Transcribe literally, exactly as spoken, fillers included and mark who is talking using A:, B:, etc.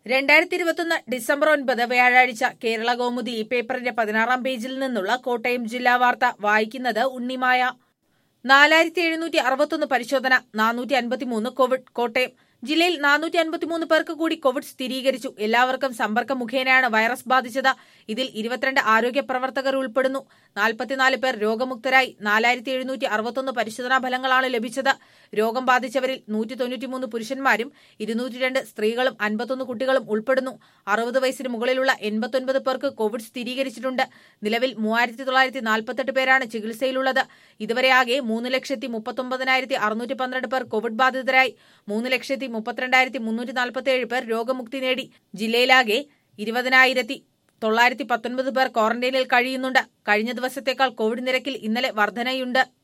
A: രണ്ടായിരത്തി ഇരുപത്തൊന്ന് ഡിസംബർ ഒൻപത് വ്യാഴാഴ്ച കേരള കൗമുദി ഈ പേപ്പറിന്റെ പതിനാറാം പേജിൽ നിന്നുള്ള കോട്ടയം ജില്ലാ വാർത്ത വായിക്കുന്നത് ഉണ്ണിമായ. നാലായിരത്തി എഴുന്നൂറ്റി അറുപത്തൊന്ന് പരിശോധന, നാനൂറ്റി അൻപത്തിമൂന്ന് കോവിഡ്. കോട്ടയം ജില്ലയിൽ നാനൂറ്റി അൻപത്തിമൂന്ന് പേർക്ക് കൂടി കോവിഡ് സ്ഥിരീകരിച്ചു. എല്ലാവർക്കും സമ്പർക്കം മുഖേനയാണ് വൈറസ് ബാധിച്ചത്. ഇതിൽ ഇരുപത്തിരണ്ട് ആരോഗ്യ പ്രവർത്തകർ ഉൾപ്പെടുന്നു. നാൽപ്പത്തിനാല് പേർ രോഗമുക്തരായി. നാലായിരത്തി എഴുന്നൂറ്റി അറുപത്തൊന്ന് പരിശോധനാ ഫലങ്ങളാണ് ലഭിച്ചത്. രോഗം ബാധിച്ചവരിൽ നൂറ്റി തൊണ്ണൂറ്റിമൂന്ന് പുരുഷന്മാരും ഇരുന്നൂറ്റി രണ്ട് സ്ത്രീകളും അൻപത്തൊന്ന് കുട്ടികളും ഉൾപ്പെടുന്നു. അറുപത് വയസ്സിന് മുകളിലുള്ള എൺപത്തൊൻപത് പേർക്ക് കോവിഡ് സ്ഥിരീകരിച്ചിട്ടുണ്ട്. നിലവിൽ മൂവായിരത്തി തൊള്ളായിരത്തി നാൽപ്പത്തെട്ട് പേരാണ് ചികിത്സയിലുള്ളത്. ഇതുവരെ ആകെ മൂന്ന് ലക്ഷത്തി മുപ്പത്തൊമ്പതിനായിരത്തി അറുന്നൂറ്റി പന്ത്രണ്ട് പേർ കോവിഡ് ബാധിതരായി. മൂന്ന് ലക്ഷത്തി മുപ്പത്തിരണ്ടായിരത്തി മുന്നൂറ്റി നാൽപ്പത്തി ഏഴ് പേർ രോഗമുക്തി നേടി. ജില്ലയിലാകെ ഇരുപതിനായിരത്തി തൊള്ളായിരത്തി പത്തൊൻപത് പേർ ക്വാറന്റൈനിൽ കഴിയുന്നുണ്ട്. കഴിഞ്ഞ ദിവസത്തേക്കാൾ കോവിഡ് നിരക്കിൽ ഇന്നലെ വർധനയുണ്ട്.